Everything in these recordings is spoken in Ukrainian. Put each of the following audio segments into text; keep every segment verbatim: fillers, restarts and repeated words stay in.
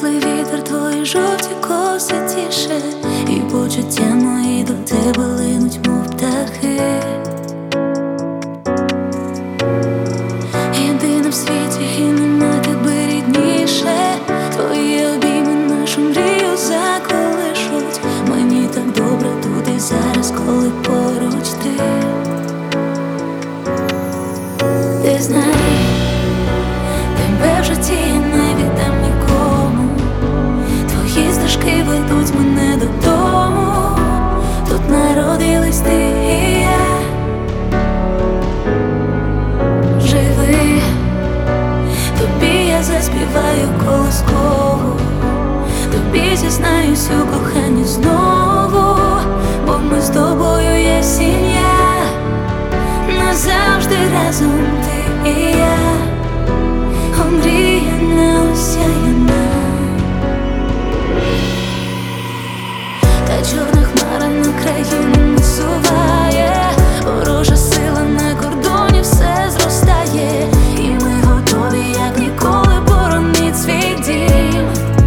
теплий вітер, твої жовті коси тіше, і почуття мої до тебе линуть, мов птахи. Єдина в світі, і нема тебе рідніше. Твої обійми нашу мрію заколишуть. Мені так добре тут і зараз, коли поруч ти. Ти знай, тебе в житті я не віддам нікому. Твої стежки ведуть мене додому. Тут народились ти і я. Живи, тобі я заспіваю колискову, тобі зізнаюсь у коханні знову, бо ми з тобою є сім'я, назавжди разом ти і я, омріяна, осяяна. Та чорна хмара на країну насуває, ворожа сила на кордоні все зростає, і ми готові, як ніколи, боронить свій дім.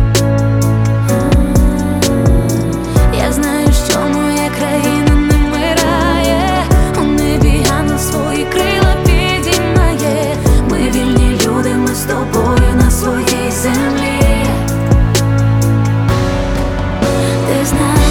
Я знаю, що моя країна не вмирає, у небі ангел свої крила підіймає. Ми вільні люди, ми з тобою на своїй землі. Ти знаєш,